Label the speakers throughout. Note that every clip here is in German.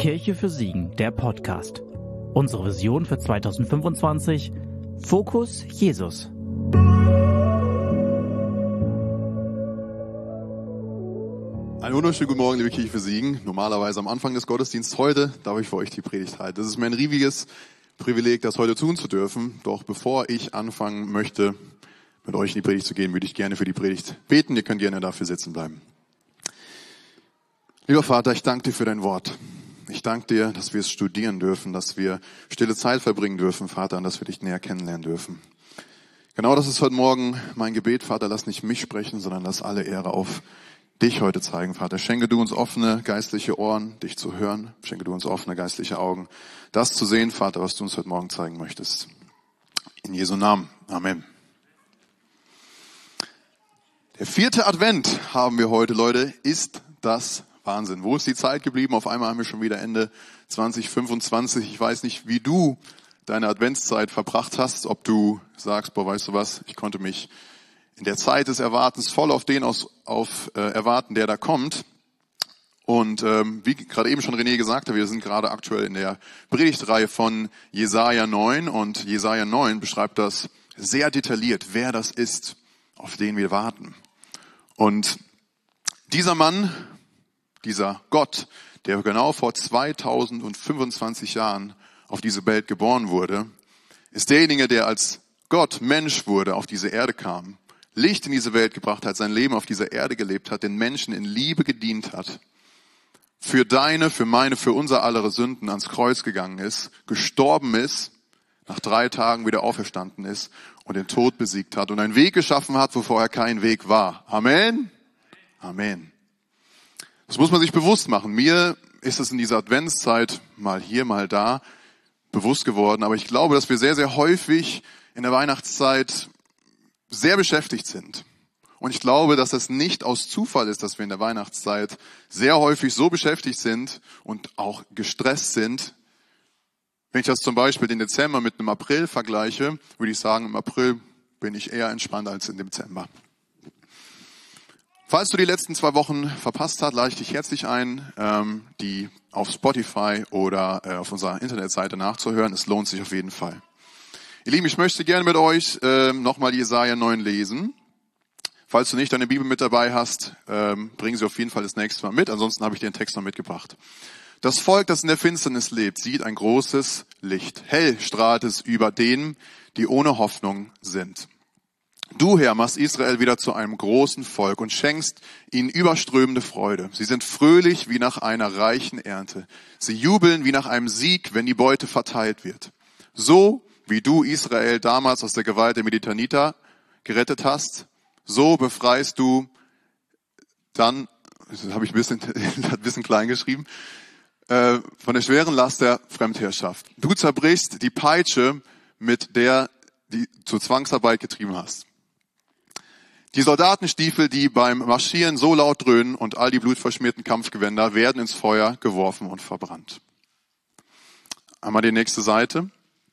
Speaker 1: Kirche für Siegen, der Podcast. Unsere Vision für 2025: Fokus Jesus.
Speaker 2: Einen wunderschönen guten Morgen, liebe Kirche für Siegen. Normalerweise am Anfang des Gottesdienstes. Heute darf ich für euch die Predigt halten. Das ist mir ein riesiges Privileg, das heute tun zu dürfen. Doch bevor ich anfangen möchte, mit euch in die Predigt zu gehen, würde ich gerne für die Predigt beten. Ihr könnt gerne dafür sitzen bleiben. Lieber Vater, ich danke dir für dein Wort. Ich danke dir, dass wir es studieren dürfen, dass wir stille Zeit verbringen dürfen, Vater, und dass wir dich näher kennenlernen dürfen. Genau das ist heute Morgen mein Gebet, Vater. Lass nicht mich sprechen, sondern lass alle Ehre auf dich heute zeigen, Vater. Schenke du uns offene geistliche Ohren, dich zu hören. Schenke du uns offene geistliche Augen, das zu sehen, Vater, was du uns heute Morgen zeigen möchtest. In Jesu Namen. Amen. Der 4. Advent haben wir heute, Leute. Ist das Wahnsinn. Wo ist die Zeit geblieben? Auf einmal haben wir schon wieder Ende 2025. Ich weiß nicht, wie du deine Adventszeit verbracht hast. Ob du sagst, boah, weißt du was, ich konnte mich in der Zeit des Erwartens voll auf den erwarten, der da kommt. Und wie gerade eben schon René gesagt hat, wir sind gerade aktuell in der Predigtreihe von Jesaja 9. Und Jesaja 9 beschreibt das sehr detailliert, wer das ist, auf den wir warten. Und dieser Mann, dieser Gott, der genau vor 2025 Jahren auf diese Welt geboren wurde, ist derjenige, der als Gott Mensch wurde, auf diese Erde kam, Licht in diese Welt gebracht hat, sein Leben auf dieser Erde gelebt hat, den Menschen in Liebe gedient hat, für deine, für meine, für unser aller Sünden ans Kreuz gegangen ist, gestorben ist, nach 3 Tagen wieder auferstanden ist und den Tod besiegt hat und einen Weg geschaffen hat, wo vorher kein Weg war. Amen? Amen. Das muss man sich bewusst machen. Mir ist es in dieser Adventszeit mal hier, mal da bewusst geworden. Aber ich glaube, dass wir sehr, sehr häufig in der Weihnachtszeit sehr beschäftigt sind. Und ich glaube, dass es nicht aus Zufall ist, dass wir in der Weihnachtszeit sehr häufig so beschäftigt sind und auch gestresst sind. Wenn ich das zum Beispiel den Dezember mit dem April vergleiche, würde ich sagen, im April bin ich eher entspannt als im Dezember. Falls du die letzten 2 Wochen verpasst hast, lade ich dich herzlich ein, die auf Spotify oder auf unserer Internetseite nachzuhören. Es lohnt sich auf jeden Fall. Ihr Lieben, ich möchte gerne mit euch nochmal Jesaja 9 lesen. Falls du nicht deine Bibel mit dabei hast, bring sie auf jeden Fall das nächste Mal mit. Ansonsten habe ich dir den Text noch mitgebracht. Das Volk, das in der Finsternis lebt, sieht ein großes Licht. Hell strahlt es über denen, die ohne Hoffnung sind. Du, Herr, machst Israel wieder zu einem großen Volk und schenkst ihnen überströmende Freude. Sie sind fröhlich wie nach einer reichen Ernte. Sie jubeln wie nach einem Sieg, wenn die Beute verteilt wird. So wie du Israel damals aus der Gewalt der Midianiter gerettet hast, so befreist du dann, das habe ich ein bisschen klein geschrieben, von der schweren Last der Fremdherrschaft. Du zerbrichst die Peitsche, mit der du zur Zwangsarbeit getrieben hast. Die Soldatenstiefel, die beim Marschieren so laut dröhnen, und all die blutverschmierten Kampfgewänder werden ins Feuer geworfen und verbrannt. Einmal die nächste Seite.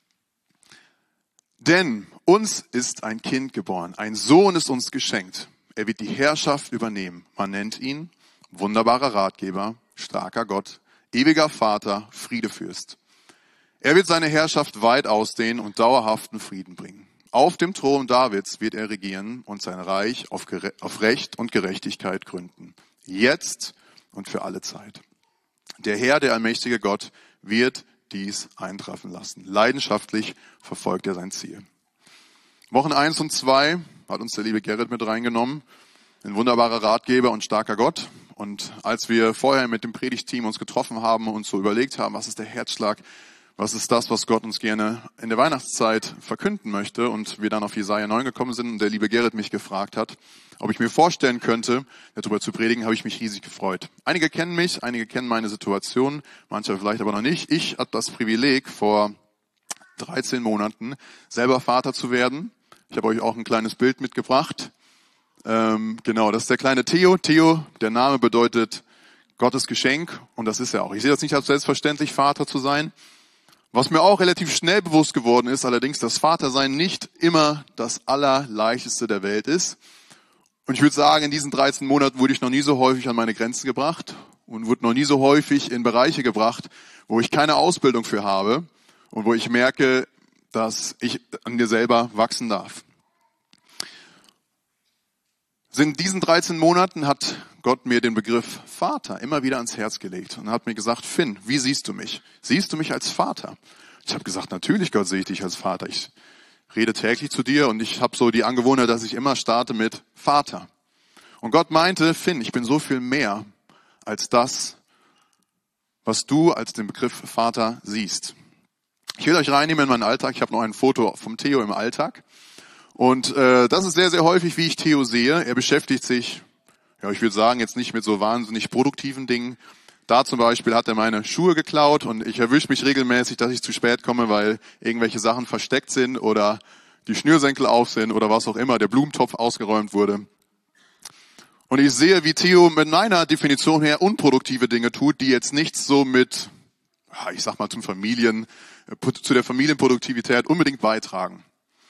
Speaker 2: Denn uns ist ein Kind geboren, ein Sohn ist uns geschenkt. Er wird die Herrschaft übernehmen. Man nennt ihn wunderbarer Ratgeber, starker Gott, ewiger Vater, Friedefürst. Er wird seine Herrschaft weit ausdehnen und dauerhaften Frieden bringen. Auf dem Thron Davids wird er regieren und sein Reich auf Recht und Gerechtigkeit gründen. Jetzt und für alle Zeit. Der Herr, der allmächtige Gott, wird dies eintreffen lassen. Leidenschaftlich verfolgt er sein Ziel. Wochen 1 und 2 hat uns der liebe Gerrit mit reingenommen. Ein wunderbarer Ratgeber und starker Gott. Und als wir vorher mit dem Predigtteam uns getroffen haben und so überlegt haben, was ist der Herzschlag, was ist das, was Gott uns gerne in der Weihnachtszeit verkünden möchte? Und wir dann auf Jesaja 9 gekommen sind und der liebe Gerrit mich gefragt hat, ob ich mir vorstellen könnte, darüber zu predigen, habe ich mich riesig gefreut. Einige kennen mich, einige kennen meine Situation, manche vielleicht aber noch nicht. Ich hatte das Privileg, vor 13 Monaten selber Vater zu werden. Ich habe euch auch ein kleines Bild mitgebracht. Genau, das ist der kleine Theo. Theo, der Name bedeutet Gottes Geschenk und das ist er auch. Ich sehe das nicht als selbstverständlich, Vater zu sein. Was mir auch relativ schnell bewusst geworden ist, allerdings, dass Vatersein nicht immer das Allerleichteste der Welt ist. Und ich würde sagen, in diesen 13 Monaten wurde ich noch nie so häufig an meine Grenzen gebracht und wurde noch nie so häufig in Bereiche gebracht, wo ich keine Ausbildung für habe und wo ich merke, dass ich an mir selber wachsen darf. In diesen 13 Monaten hat Gott mir den Begriff Vater immer wieder ans Herz gelegt und hat mir gesagt, Finn, wie siehst du mich? Siehst du mich als Vater? Ich habe gesagt, natürlich, Gott, sehe ich dich als Vater. Ich rede täglich zu dir und ich habe so die Angewohnheit, dass ich immer starte mit Vater. Und Gott meinte, Finn, ich bin so viel mehr als das, was du als den Begriff Vater siehst. Ich will euch reinnehmen in meinen Alltag. Ich habe noch ein Foto vom Theo im Alltag. Und das ist sehr, sehr häufig, wie ich Theo sehe. Er beschäftigt sich, ja, ich würde sagen, jetzt nicht mit so wahnsinnig produktiven Dingen. Da zum Beispiel hat er meine Schuhe geklaut und ich erwische mich regelmäßig, dass ich zu spät komme, weil irgendwelche Sachen versteckt sind oder die Schnürsenkel auf sind oder was auch immer, der Blumentopf ausgeräumt wurde. Und ich sehe, wie Theo mit meiner Definition her unproduktive Dinge tut, die jetzt nichts so mit, ich sag mal, zu der Familienproduktivität unbedingt beitragen.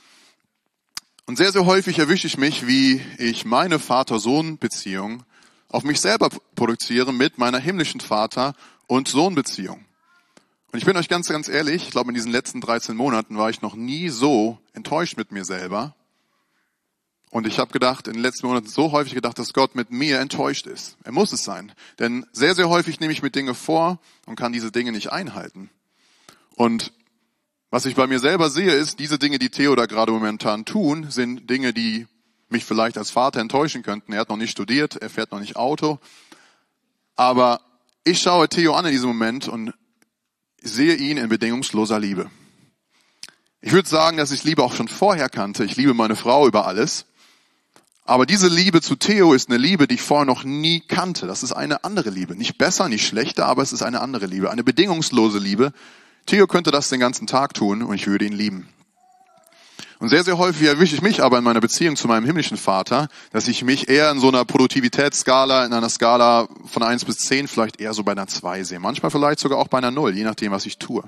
Speaker 2: Und sehr, sehr häufig erwische ich mich, wie ich meine Vater-Sohn-Beziehung auf mich selber produziere mit meiner himmlischen Vater- und Sohn-Beziehung. Und ich bin euch ganz, ganz ehrlich, ich glaube, in diesen letzten 13 Monaten war ich noch nie so enttäuscht mit mir selber. Und ich habe gedacht, in den letzten Monaten so häufig gedacht, dass Gott mit mir enttäuscht ist. Er muss es sein. Denn sehr, sehr häufig nehme ich mir Dinge vor und kann diese Dinge nicht einhalten. Und was ich bei mir selber sehe, ist, diese Dinge, die Theo da gerade momentan tun, sind Dinge, die mich vielleicht als Vater enttäuschen könnten. Er hat noch nicht studiert, er fährt noch nicht Auto. Aber ich schaue Theo an in diesem Moment und sehe ihn in bedingungsloser Liebe. Ich würde sagen, dass ich Liebe auch schon vorher kannte. Ich liebe meine Frau über alles. Aber diese Liebe zu Theo ist eine Liebe, die ich vorher noch nie kannte. Das ist eine andere Liebe. Nicht besser, nicht schlechter, aber es ist eine andere Liebe. Eine bedingungslose Liebe. Theo könnte das den ganzen Tag tun und ich würde ihn lieben. Und sehr, sehr häufig erwische ich mich aber in meiner Beziehung zu meinem himmlischen Vater, dass ich mich eher in so einer Produktivitätsskala, in einer Skala von 1 bis 10 vielleicht eher so bei einer 2 sehe. Manchmal vielleicht sogar auch bei einer 0, je nachdem, was ich tue.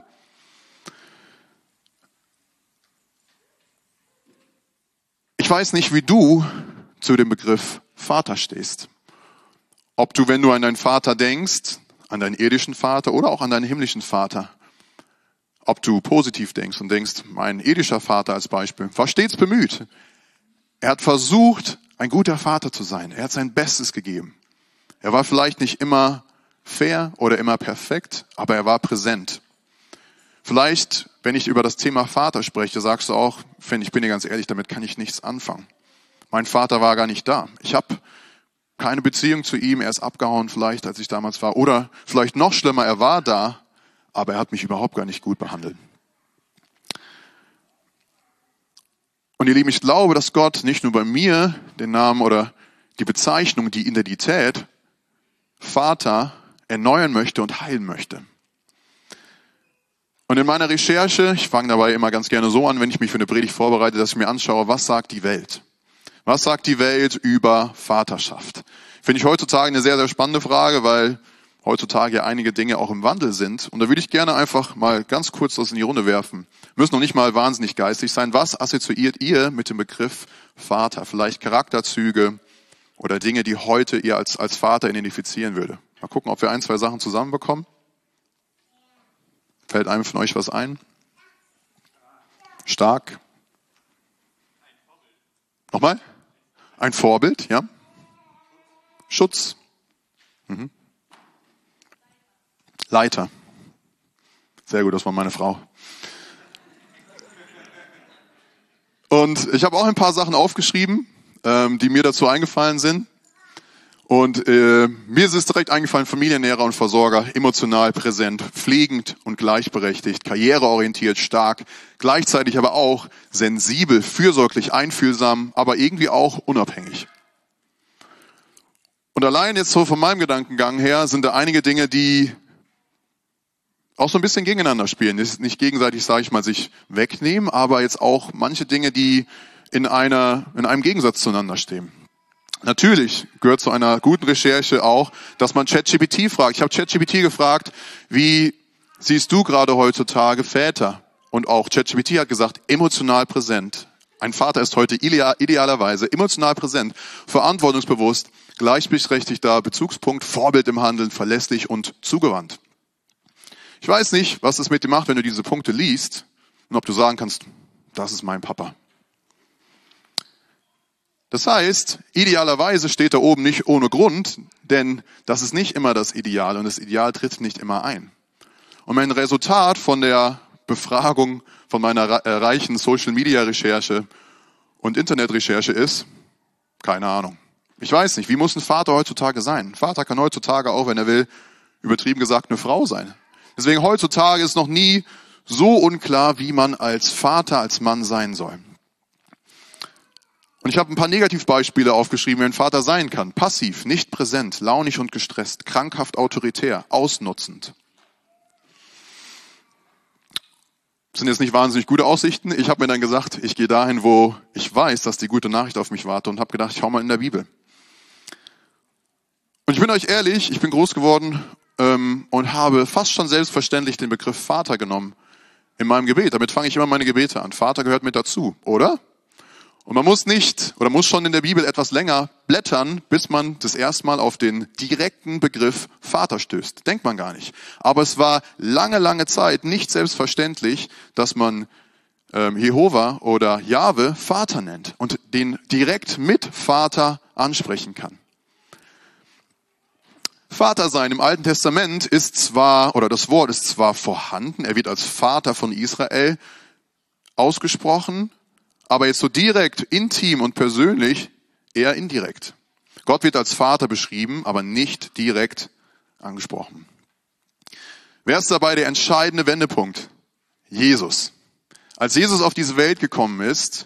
Speaker 2: Ich weiß nicht, wie du zu dem Begriff Vater stehst. Ob du, wenn du an deinen Vater denkst, an deinen irdischen Vater oder auch an deinen himmlischen Vater, ob du positiv denkst und denkst, mein irdischer Vater als Beispiel war stets bemüht. Er hat versucht, ein guter Vater zu sein. Er hat sein Bestes gegeben. Er war vielleicht nicht immer fair oder immer perfekt, aber er war präsent. Vielleicht, wenn ich über das Thema Vater spreche, sagst du auch, Finn, ich bin dir ganz ehrlich, damit kann ich nichts anfangen. Mein Vater war gar nicht da. Ich habe keine Beziehung zu ihm. Er ist abgehauen vielleicht, als ich damals war. Oder vielleicht noch schlimmer, er war da, aber er hat mich überhaupt gar nicht gut behandelt. Und ihr Lieben, ich glaube, dass Gott nicht nur bei mir den Namen oder die Bezeichnung, die Identität Vater erneuern möchte und heilen möchte. Und in meiner Recherche, ich fange dabei immer ganz gerne so an, wenn ich mich für eine Predigt vorbereite, dass ich mir anschaue, was sagt die Welt? Was sagt die Welt über Vaterschaft? Finde ich heutzutage eine sehr, sehr spannende Frage, weil heutzutage ja einige Dinge auch im Wandel sind. Und da würde ich gerne einfach mal ganz kurz das in die Runde werfen. Müssen noch nicht mal wahnsinnig geistig sein. Was assoziiert ihr mit dem Begriff Vater? Vielleicht Charakterzüge oder Dinge, die heute ihr als Vater identifizieren würde. Mal gucken, ob wir 1, 2 Sachen zusammenbekommen. Fällt einem von euch was ein? Stark. Nochmal? Ein Vorbild, ja. Schutz. Leiter. Sehr gut, das war meine Frau. Und ich habe auch ein paar Sachen aufgeschrieben, die mir dazu eingefallen sind. Und mir ist es direkt eingefallen, Familiennährer und Versorger, emotional präsent, pflegend und gleichberechtigt, karriereorientiert, stark, gleichzeitig aber auch sensibel, fürsorglich, einfühlsam, aber irgendwie auch unabhängig. Und allein jetzt so von meinem Gedankengang her sind da einige Dinge, die auch so ein bisschen gegeneinander spielen. Das ist nicht gegenseitig, sage ich mal, sich wegnehmen, aber jetzt auch manche Dinge, die in einem Gegensatz zueinander stehen. Natürlich gehört zu einer guten Recherche auch, dass man ChatGPT fragt. Ich habe ChatGPT gefragt, wie siehst du gerade heutzutage Väter? Und auch ChatGPT hat gesagt, emotional präsent. Ein Vater ist heute idealerweise emotional präsent, verantwortungsbewusst, gleichberechtigter Bezugspunkt, Vorbild im Handeln, verlässlich und zugewandt. Ich weiß nicht, was es mit dir macht, wenn du diese Punkte liest und ob du sagen kannst, das ist mein Papa. Das heißt, idealerweise steht da oben nicht ohne Grund, denn das ist nicht immer das Ideal und das Ideal tritt nicht immer ein. Und mein Resultat von der Befragung von meiner reichen Social-Media-Recherche und Internetrecherche ist, keine Ahnung. Ich weiß nicht, wie muss ein Vater heutzutage sein? Ein Vater kann heutzutage auch, wenn er will, übertrieben gesagt, eine Frau sein. Deswegen heutzutage ist noch nie so unklar, wie man als Vater, als Mann sein soll. Und ich habe ein paar Negativbeispiele aufgeschrieben, wie ein Vater sein kann. Passiv, nicht präsent, launig und gestresst, krankhaft autoritär, ausnutzend. Das sind jetzt nicht wahnsinnig gute Aussichten. Ich habe mir dann gesagt, ich gehe dahin, wo ich weiß, dass die gute Nachricht auf mich wartet und habe gedacht, ich schau mal in der Bibel. Und ich bin euch ehrlich, ich bin groß geworden und habe fast schon selbstverständlich den Begriff Vater genommen in meinem Gebet. Damit fange ich immer meine Gebete an. Vater gehört mit dazu, oder? Und man muss nicht oder muss schon in der Bibel etwas länger blättern, bis man das erste Mal auf den direkten Begriff Vater stößt. Denkt man gar nicht. Aber es war lange, lange Zeit nicht selbstverständlich, dass man Jehova oder Jahwe Vater nennt und den direkt mit Vater ansprechen kann. Vater sein im Alten Testament ist zwar, oder das Wort ist zwar vorhanden, er wird als Vater von Israel ausgesprochen, aber jetzt so direkt, intim und persönlich eher indirekt. Gott wird als Vater beschrieben, aber nicht direkt angesprochen. Wer ist dabei der entscheidende Wendepunkt? Jesus. Als Jesus auf diese Welt gekommen ist,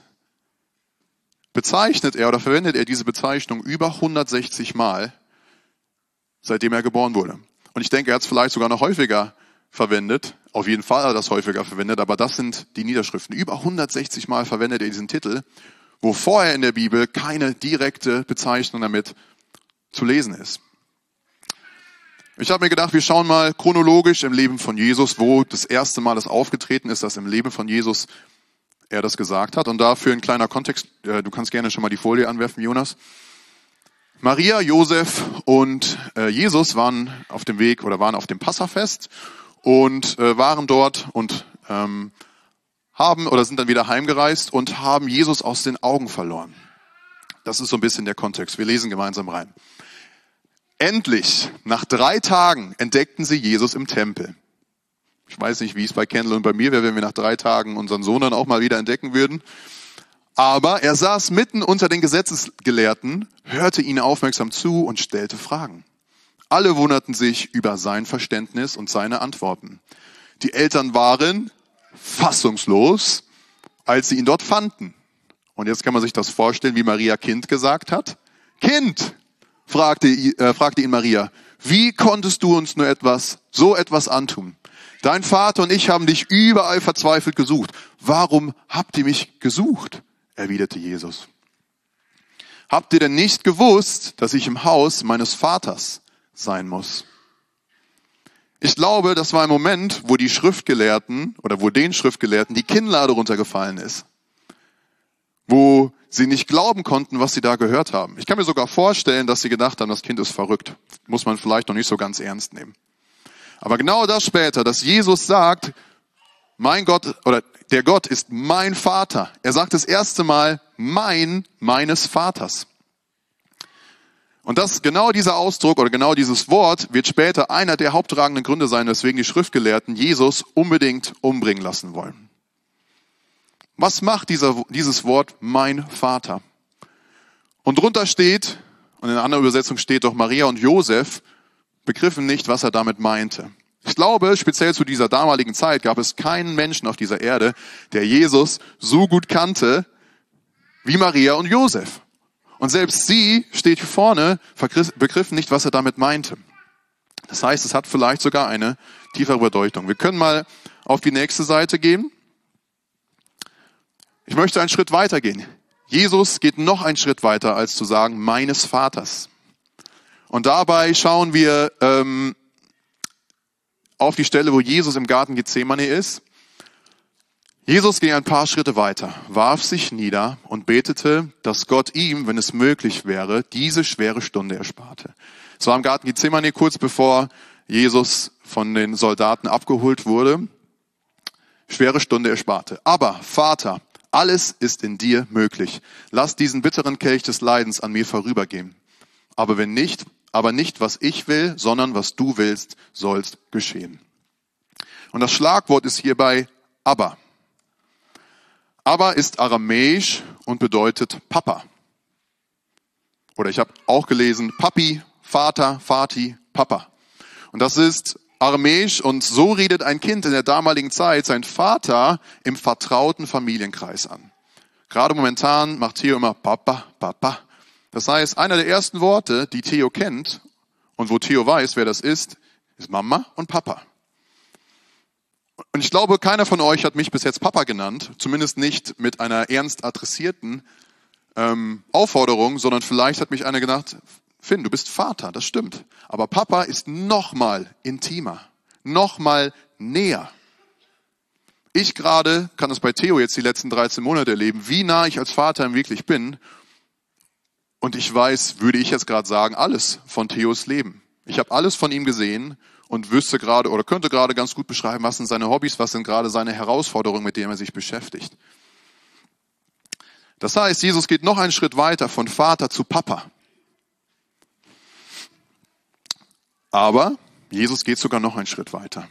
Speaker 2: bezeichnet er oder verwendet er diese Bezeichnung über 160 Mal, seitdem er geboren wurde. Und ich denke, er hat es vielleicht sogar noch häufiger verwendet. Auf jeden Fall hat er das häufiger verwendet, aber das sind die Niederschriften. Über 160 Mal verwendet er diesen Titel, wo vorher in der Bibel keine direkte Bezeichnung damit zu lesen ist. Ich habe mir gedacht, wir schauen mal chronologisch im Leben von Jesus, wo das erste Mal das aufgetreten ist, dass im Leben von Jesus er das gesagt hat. Und dafür ein kleiner Kontext, du kannst gerne schon mal die Folie anwerfen, Jonas. Maria, Josef und Jesus waren auf dem Weg oder waren auf dem Passafest und waren dort und haben oder sind dann wieder heimgereist und haben Jesus aus den Augen verloren. Das ist so ein bisschen der Kontext. Wir lesen gemeinsam rein. Endlich, nach 3 Tagen, entdeckten sie Jesus im Tempel. Ich weiß nicht, wie es bei Kendall und bei mir wäre, wenn wir nach 3 Tagen unseren Sohn dann auch mal wieder entdecken würden. Aber er saß mitten unter den Gesetzesgelehrten, hörte ihnen aufmerksam zu und stellte Fragen. Alle wunderten sich über sein Verständnis und seine Antworten. Die Eltern waren fassungslos, als sie ihn dort fanden. Und jetzt kann man sich das vorstellen, wie Maria Kind gesagt hat. Kind, fragte ihn Maria, wie konntest du uns nur so etwas antun? Dein Vater und ich haben dich überall verzweifelt gesucht. Warum habt ihr mich gesucht? Erwiderte Jesus. Habt ihr denn nicht gewusst, dass ich im Haus meines Vaters sein muss? Ich glaube, das war ein Moment, wo die Schriftgelehrten oder wo den Schriftgelehrten die Kinnlade runtergefallen ist. Wo sie nicht glauben konnten, was sie da gehört haben. Ich kann mir sogar vorstellen, dass sie gedacht haben, das Kind ist verrückt. Muss man vielleicht noch nicht so ganz ernst nehmen. Aber genau das später, dass Jesus sagt, mein Gott oder der Gott ist mein Vater. Er sagt das erste Mal meines Vaters. Und das genau dieser Ausdruck oder genau dieses Wort wird später einer der haupttragenden Gründe sein, weswegen die Schriftgelehrten Jesus unbedingt umbringen lassen wollen. Was macht dieses Wort mein Vater? Und drunter steht, und in einer anderen Übersetzung steht doch, Maria und Josef begriffen nicht, was er damit meinte. Ich glaube, speziell zu dieser damaligen Zeit gab es keinen Menschen auf dieser Erde, der Jesus so gut kannte wie Maria und Josef. Und selbst sie, steht hier vorne, begriffen nicht, was er damit meinte. Das heißt, es hat vielleicht sogar eine tiefere Bedeutung. Wir können mal auf die nächste Seite gehen. Ich möchte einen Schritt weiter gehen. Jesus geht noch einen Schritt weiter, als zu sagen, meines Vaters. Und dabei schauen wir auf die Stelle, wo Jesus im Garten Gethsemane ist. Jesus ging ein paar Schritte weiter, warf sich nieder und betete, dass Gott ihm, wenn es möglich wäre, diese schwere Stunde ersparte. Es war im Garten Gethsemane kurz bevor Jesus von den Soldaten abgeholt wurde. Schwere Stunde ersparte. Aber Vater, alles ist in dir möglich. Lass diesen bitteren Kelch des Leidens an mir vorübergehen. Aber nicht, was ich will, sondern was du willst, sollst geschehen. Und das Schlagwort ist hierbei Abba. Abba ist aramäisch und bedeutet Papa. Oder ich habe auch gelesen, Papi, Vater, Vati, Papa. Und das ist aramäisch und so redet ein Kind in der damaligen Zeit seinen Vater im vertrauten Familienkreis an. Gerade momentan macht Theo immer Papa, Papa. Das heißt, einer der ersten Worte, die Theo kennt und wo Theo weiß, wer das ist Mama und Papa. Und ich glaube, keiner von euch hat mich bis jetzt Papa genannt, zumindest nicht mit einer ernst adressierten Aufforderung, sondern vielleicht hat mich einer gedacht, Finn, du bist Vater, das stimmt. Aber Papa ist noch mal intimer, noch mal näher. Ich gerade kann es bei Theo jetzt die letzten 13 Monate erleben, wie nah ich als Vater ihm wirklich bin. Und ich weiß, würde ich jetzt gerade sagen, alles von Theos Leben. Ich habe alles von ihm gesehen und wüsste gerade oder könnte gerade ganz gut beschreiben, was sind seine Hobbys, was sind gerade seine Herausforderungen, mit denen er sich beschäftigt. Das heißt, Jesus geht noch einen Schritt weiter von Vater zu Papa. Aber Jesus geht sogar noch einen Schritt weiter.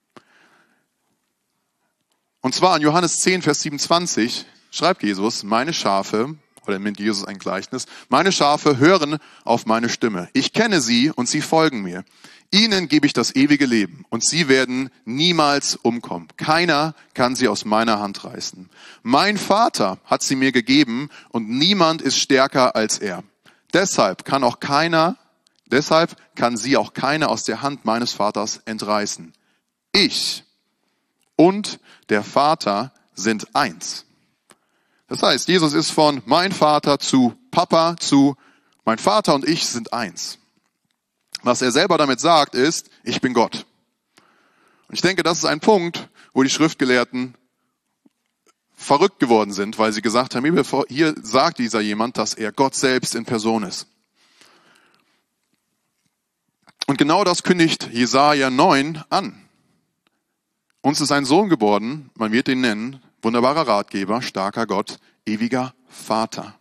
Speaker 2: Und zwar in Johannes 10, Vers 27 schreibt Jesus, meine Schafe, oder nimmt Jesus ein Gleichnis, meine Schafe hören auf meine Stimme. Ich kenne sie und sie folgen mir. Ihnen gebe ich das ewige Leben und sie werden niemals umkommen. Keiner kann sie aus meiner Hand reißen. Mein Vater hat sie mir gegeben und niemand ist stärker als er. Deshalb kann sie auch keiner aus der Hand meines Vaters entreißen. Ich und der Vater sind eins. Das heißt, Jesus ist von mein Vater zu Papa zu mein Vater und ich sind eins. Was er selber damit sagt, ist, ich bin Gott. Und ich denke, das ist ein Punkt, wo die Schriftgelehrten verrückt geworden sind, weil sie gesagt haben, hier sagt dieser jemand, dass er Gott selbst in Person ist. Und genau das kündigt Jesaja 9 an. Uns ist ein Sohn geboren, man wird ihn nennen, wunderbarer Ratgeber, starker Gott, ewiger Vater.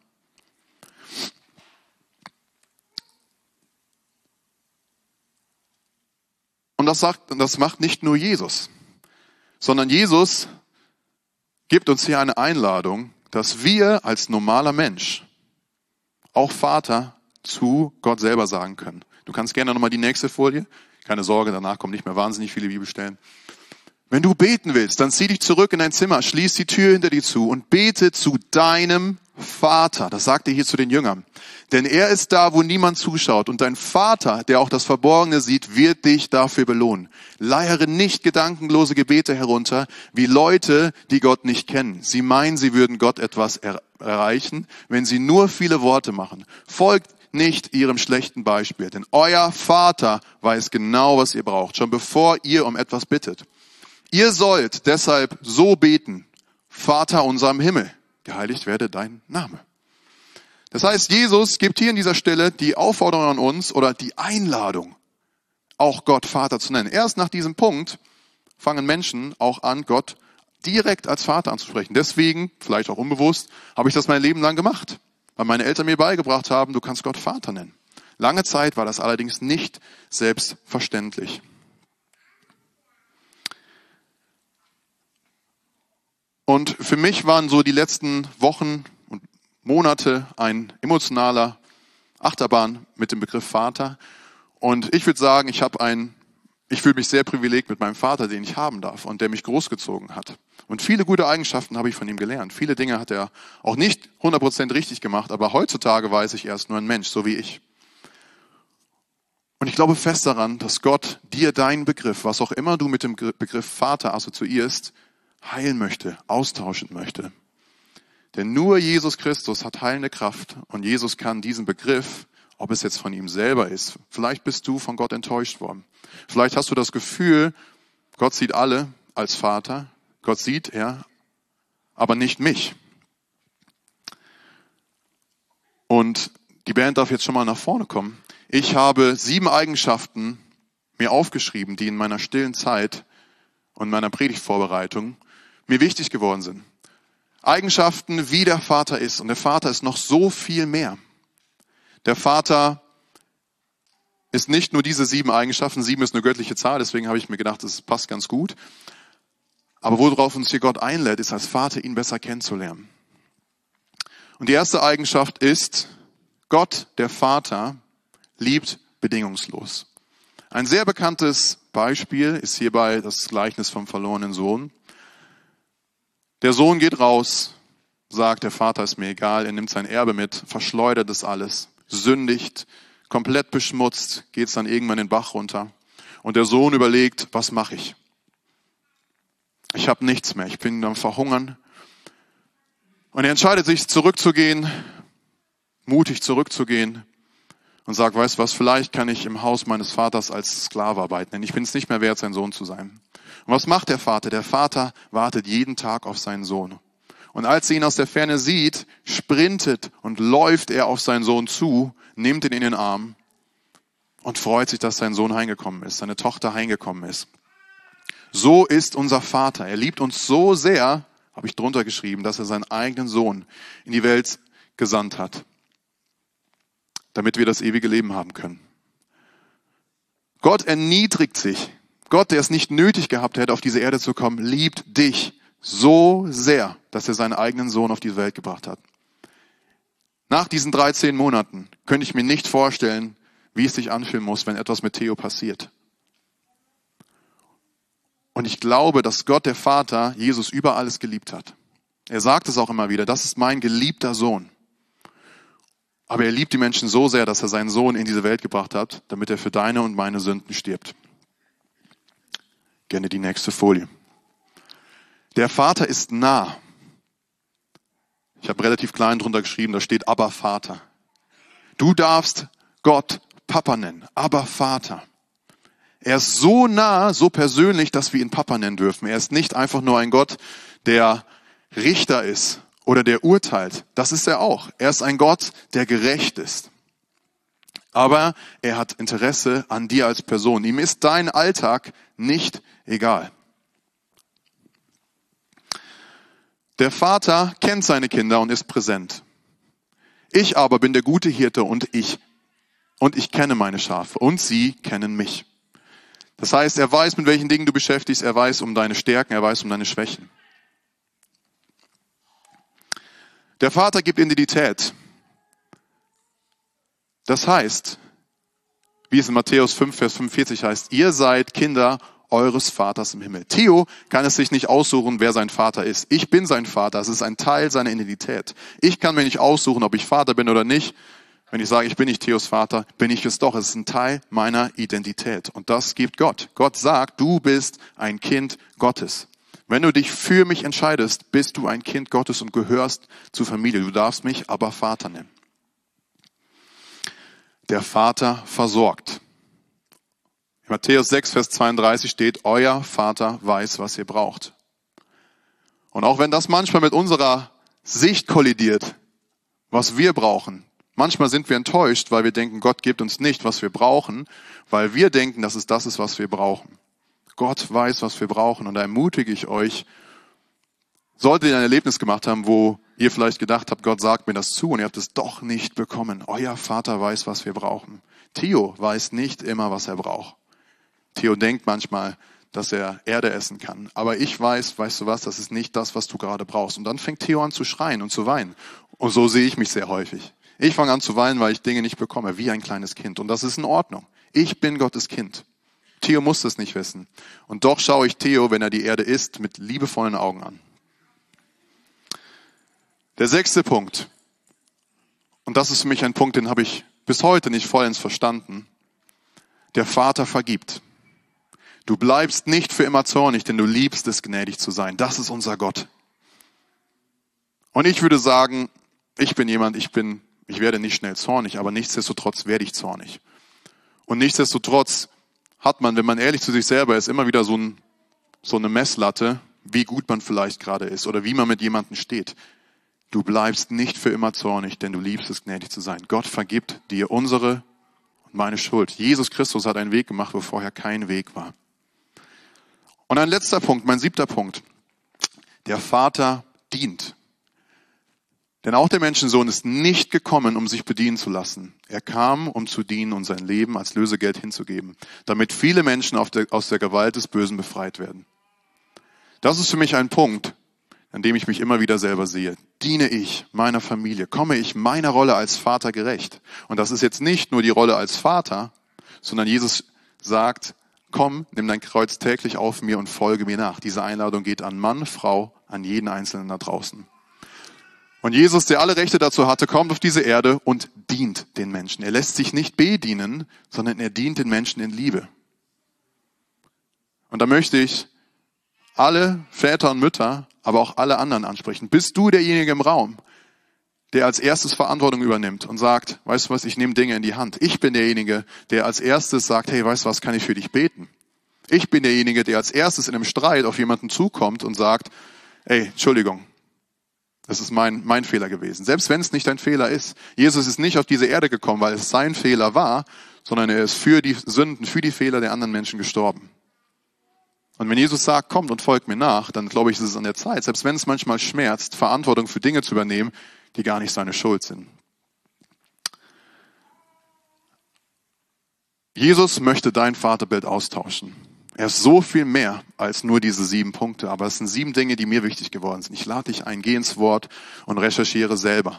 Speaker 2: Und das macht nicht nur Jesus, sondern Jesus gibt uns hier eine Einladung, dass wir als normaler Mensch auch Vater zu Gott selber sagen können. Du kannst gerne nochmal die nächste Folie. Keine Sorge, danach kommen nicht mehr wahnsinnig viele Bibelstellen. Wenn du beten willst, dann zieh dich zurück in dein Zimmer, schließ die Tür hinter dir zu und bete zu deinem Vater. Das sagt er hier zu den Jüngern. Denn er ist da, wo niemand zuschaut. Und dein Vater, der auch das Verborgene sieht, wird dich dafür belohnen. Leiere nicht gedankenlose Gebete herunter, wie Leute, die Gott nicht kennen. Sie meinen, sie würden Gott etwas erreichen, wenn sie nur viele Worte machen. Folgt nicht ihrem schlechten Beispiel. Denn euer Vater weiß genau, was ihr braucht, schon bevor ihr um etwas bittet. Ihr sollt deshalb so beten, Vater unser im Himmel, geheiligt werde dein Name. Das heißt, Jesus gibt hier an dieser Stelle die Aufforderung an uns oder die Einladung, auch Gott Vater zu nennen. Erst nach diesem Punkt fangen Menschen auch an, Gott direkt als Vater anzusprechen. Deswegen, vielleicht auch unbewusst, habe ich das mein Leben lang gemacht, weil meine Eltern mir beigebracht haben, du kannst Gott Vater nennen. Lange Zeit war das allerdings nicht selbstverständlich. Und für mich waren so die letzten Wochen und Monate ein emotionaler Achterbahn mit dem Begriff Vater. Und ich würde sagen, ich fühle mich sehr privilegiert mit meinem Vater, den ich haben darf und der mich großgezogen hat. Und viele gute Eigenschaften habe ich von ihm gelernt. Viele Dinge hat er auch nicht 100% richtig gemacht, aber heutzutage weiß ich, er ist nur ein Mensch, so wie ich. Und ich glaube fest daran, dass Gott dir deinen Begriff, was auch immer du mit dem Begriff Vater assoziierst, heilen möchte, austauschen möchte. Denn nur Jesus Christus hat heilende Kraft und Jesus kann diesen Begriff, ob es jetzt von ihm selber ist, vielleicht bist du von Gott enttäuscht worden. Vielleicht hast du das Gefühl, Gott sieht alle als Vater. Gott sieht, aber nicht mich. Und die Band darf jetzt schon mal nach vorne kommen. Ich habe 7 Eigenschaften mir aufgeschrieben, die in meiner stillen Zeit und meiner Predigtvorbereitung mir wichtig geworden sind. Eigenschaften, wie der Vater ist. Und der Vater ist noch so viel mehr. Der Vater ist nicht nur diese 7 Eigenschaften. 7 ist eine göttliche Zahl, deswegen habe ich mir gedacht, das passt ganz gut. Aber worauf uns hier Gott einlädt, ist als Vater, ihn besser kennenzulernen. Und die erste Eigenschaft ist, Gott, der Vater, liebt bedingungslos. Ein sehr bekanntes Beispiel ist hierbei das Gleichnis vom verlorenen Sohn. Der Sohn geht raus, sagt, der Vater ist mir egal, er nimmt sein Erbe mit, verschleudert das alles, sündigt, komplett beschmutzt, geht es dann irgendwann den Bach runter. Und der Sohn überlegt, was mache ich? Ich habe nichts mehr, ich bin am Verhungern. Und er entscheidet sich, zurückzugehen, mutig zurückzugehen und sagt, weißt du was, vielleicht kann ich im Haus meines Vaters als Sklave arbeiten, denn ich bin es nicht mehr wert, sein Sohn zu sein. Und was macht der Vater? Der Vater wartet jeden Tag auf seinen Sohn. Und als er ihn aus der Ferne sieht, sprintet und läuft er auf seinen Sohn zu, nimmt ihn in den Arm und freut sich, dass sein Sohn heimgekommen ist, seine Tochter heimgekommen ist. So ist unser Vater. Er liebt uns so sehr, habe ich drunter geschrieben, dass er seinen eigenen Sohn in die Welt gesandt hat, damit wir das ewige Leben haben können. Gott erniedrigt sich. Gott, der es nicht nötig gehabt hätte, auf diese Erde zu kommen, liebt dich so sehr, dass er seinen eigenen Sohn auf die Welt gebracht hat. Nach diesen 13 Monaten könnte ich mir nicht vorstellen, wie es sich anfühlen muss, wenn etwas mit Theo passiert. Und ich glaube, dass Gott, der Vater, Jesus über alles geliebt hat. Er sagt es auch immer wieder, das ist mein geliebter Sohn. Aber er liebt die Menschen so sehr, dass er seinen Sohn in diese Welt gebracht hat, damit er für deine und meine Sünden stirbt. Gerne die nächste Folie. Der Vater ist nah. Ich habe relativ klein drunter geschrieben, da steht Abba Vater. Du darfst Gott Papa nennen, Abba Vater. Er ist so nah, so persönlich, dass wir ihn Papa nennen dürfen. Er ist nicht einfach nur ein Gott, der Richter ist oder der urteilt. Das ist er auch. Er ist ein Gott, der gerecht ist. Aber er hat Interesse an dir als Person. Ihm ist dein Alltag nicht egal. Der Vater kennt seine Kinder und ist präsent. Ich aber bin der gute Hirte und ich kenne meine Schafe und sie kennen mich. Das heißt, er weiß, mit welchen Dingen du beschäftigst, er weiß um deine Stärken, er weiß um deine Schwächen. Der Vater gibt Identität. Das heißt, wie es in Matthäus 5, Vers 45 heißt, ihr seid Kinder eures Vaters im Himmel. Theo kann es sich nicht aussuchen, wer sein Vater ist. Ich bin sein Vater, es ist ein Teil seiner Identität. Ich kann mir nicht aussuchen, ob ich Vater bin oder nicht. Wenn ich sage, ich bin nicht Theos Vater, bin ich es doch. Es ist ein Teil meiner Identität. Und das gibt Gott. Gott sagt, du bist ein Kind Gottes. Wenn du dich für mich entscheidest, bist du ein Kind Gottes und gehörst zur Familie. Du darfst mich aber Vater nennen. Der Vater versorgt. In Matthäus 6, Vers 32 steht, euer Vater weiß, was ihr braucht. Und auch wenn das manchmal mit unserer Sicht kollidiert, was wir brauchen, manchmal sind wir enttäuscht, weil wir denken, Gott gibt uns nicht, was wir brauchen, weil wir denken, dass es das ist, was wir brauchen. Gott weiß, was wir brauchen und da ermutige ich euch, solltet ihr ein Erlebnis gemacht haben, wo ihr vielleicht gedacht habt, Gott sagt mir das zu und ihr habt es doch nicht bekommen. Euer Vater weiß, was wir brauchen. Theo weiß nicht immer, was er braucht. Theo denkt manchmal, dass er Erde essen kann. Aber ich weiß, weißt du was, das ist nicht das, was du gerade brauchst. Und dann fängt Theo an zu schreien und zu weinen. Und so sehe ich mich sehr häufig. Ich fange an zu weinen, weil ich Dinge nicht bekomme, wie ein kleines Kind. Und das ist in Ordnung. Ich bin Gottes Kind. Theo muss das nicht wissen. Und doch schaue ich Theo, wenn er die Erde isst, mit liebevollen Augen an. Der 6. Punkt. Und das ist für mich ein Punkt, den habe ich bis heute nicht vollends verstanden. Der Vater vergibt. Du bleibst nicht für immer zornig, denn du liebst es, gnädig zu sein. Das ist unser Gott. Und ich würde sagen, ich werde nicht schnell zornig, aber nichtsdestotrotz werde ich zornig. Und nichtsdestotrotz hat man, wenn man ehrlich zu sich selber ist, immer wieder so eine Messlatte, wie gut man vielleicht gerade ist oder wie man mit jemandem steht. Du bleibst nicht für immer zornig, denn du liebst es, gnädig zu sein. Gott vergibt dir unsere und meine Schuld. Jesus Christus hat einen Weg gemacht, wo vorher kein Weg war. Und ein letzter Punkt, mein 7. Punkt. Der Vater dient. Denn auch der Menschensohn ist nicht gekommen, um sich bedienen zu lassen. Er kam, um zu dienen und sein Leben als Lösegeld hinzugeben, damit viele Menschen aus der Gewalt des Bösen befreit werden. Das ist für mich ein Punkt, an dem ich mich immer wieder selber sehe. Diene ich meiner Familie? Komme ich meiner Rolle als Vater gerecht? Und das ist jetzt nicht nur die Rolle als Vater, sondern Jesus sagt, komm, nimm dein Kreuz täglich auf mir und folge mir nach. Diese Einladung geht an Mann, Frau, an jeden Einzelnen da draußen. Und Jesus, der alle Rechte dazu hatte, kommt auf diese Erde und dient den Menschen. Er lässt sich nicht bedienen, sondern er dient den Menschen in Liebe. Und da möchte ich alle Väter und Mütter, aber auch alle anderen ansprechen. Bist du derjenige im Raum, der als erstes Verantwortung übernimmt und sagt, weißt du was, ich nehme Dinge in die Hand. Ich bin derjenige, der als erstes sagt, hey, weißt du was, kann ich für dich beten? Ich bin derjenige, der als erstes in einem Streit auf jemanden zukommt und sagt, ey, Entschuldigung, das ist mein Fehler gewesen. Selbst wenn es nicht dein Fehler ist. Jesus ist nicht auf diese Erde gekommen, weil es sein Fehler war, sondern er ist für die Sünden, für die Fehler der anderen Menschen gestorben. Und wenn Jesus sagt, kommt und folgt mir nach, dann glaube ich, ist es an der Zeit, selbst wenn es manchmal schmerzt, Verantwortung für Dinge zu übernehmen, die gar nicht seine Schuld sind. Jesus möchte dein Vaterbild austauschen. Er ist so viel mehr als nur diese 7 Punkte, aber es sind 7 Dinge, die mir wichtig geworden sind. Ich lade dich ein, geh ins Wort und recherchiere selber.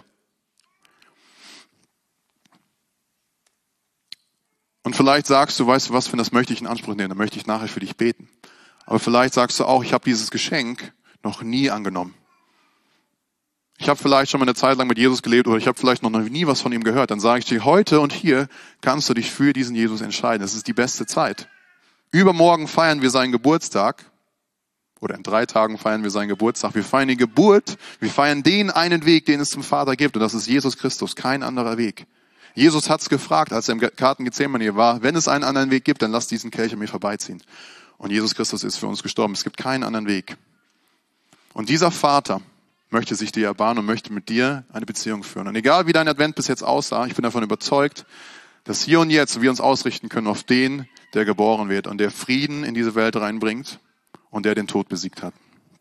Speaker 2: Und vielleicht sagst du, weißt du was, das möchte ich in Anspruch nehmen, dann möchte ich nachher für dich beten. Aber vielleicht sagst du auch, ich habe dieses Geschenk noch nie angenommen. Ich habe vielleicht schon mal eine Zeit lang mit Jesus gelebt oder ich habe vielleicht noch nie was von ihm gehört. Dann sage ich dir, heute und hier kannst du dich für diesen Jesus entscheiden. Es ist die beste Zeit. Übermorgen feiern wir seinen Geburtstag oder in 3 Tagen feiern wir seinen Geburtstag. Wir feiern die Geburt, wir feiern den einen Weg, den es zum Vater gibt und das ist Jesus Christus, kein anderer Weg. Jesus hat's gefragt, als er im Garten Gethsemane war, wenn es einen anderen Weg gibt, dann lass diesen Kelch an mir vorbeiziehen. Und Jesus Christus ist für uns gestorben. Es gibt keinen anderen Weg. Und dieser Vater möchte sich dir erbarmen und möchte mit dir eine Beziehung führen. Und egal wie dein Advent bis jetzt aussah, ich bin davon überzeugt, dass hier und jetzt wir uns ausrichten können auf den, der geboren wird und der Frieden in diese Welt reinbringt und der den Tod besiegt hat.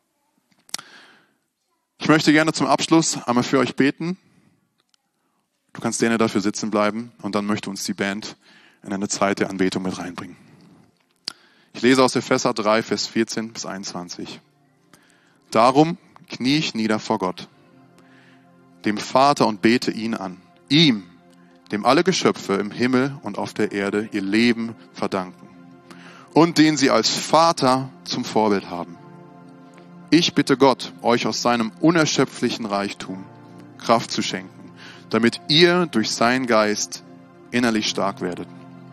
Speaker 2: Ich möchte gerne zum Abschluss einmal für euch beten. Du kannst gerne dafür sitzen bleiben und dann möchte uns die Band in eine Zeit der Anbetung mit reinbringen. Ich lese aus Epheser 3, Vers 14 bis 21. Darum knie ich nieder vor Gott, dem Vater, und bete ihn an. Ihm, dem alle Geschöpfe im Himmel und auf der Erde ihr Leben verdanken und den sie als Vater zum Vorbild haben. Ich bitte Gott, euch aus seinem unerschöpflichen Reichtum Kraft zu schenken, damit ihr durch seinen Geist innerlich stark werdet.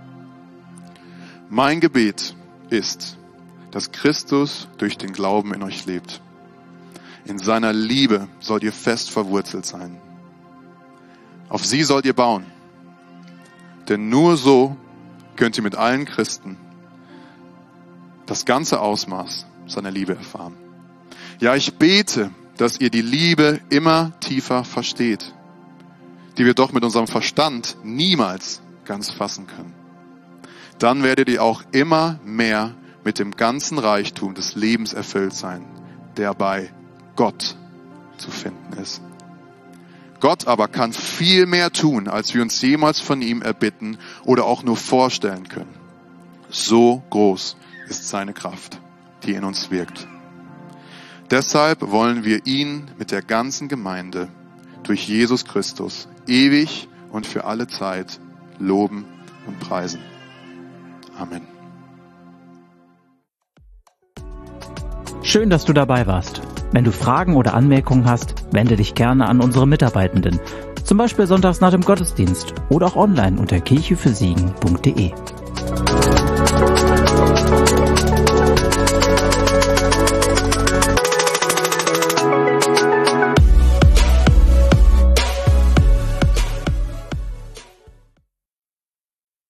Speaker 2: Mein Gebet ist, dass Christus durch den Glauben in euch lebt. In seiner Liebe sollt ihr fest verwurzelt sein. Auf sie sollt ihr bauen. Denn nur so könnt ihr mit allen Christen das ganze Ausmaß seiner Liebe erfahren. Ja, ich bete, dass ihr die Liebe immer tiefer versteht, die wir doch mit unserem Verstand niemals ganz fassen können. Dann werdet ihr auch immer mehr mit dem ganzen Reichtum des Lebens erfüllt sein, der bei Gott zu finden ist. Gott aber kann viel mehr tun, als wir uns jemals von ihm erbitten oder auch nur vorstellen können. So groß ist seine Kraft, die in uns wirkt. Deshalb wollen wir ihn mit der ganzen Gemeinde durch Jesus Christus ewig und für alle Zeit loben und preisen. Amen.
Speaker 1: Schön, dass du dabei warst. Wenn du Fragen oder Anmerkungen hast, wende dich gerne an unsere Mitarbeitenden. Zum Beispiel sonntags nach dem Gottesdienst oder auch online unter kirchefürsegen.de.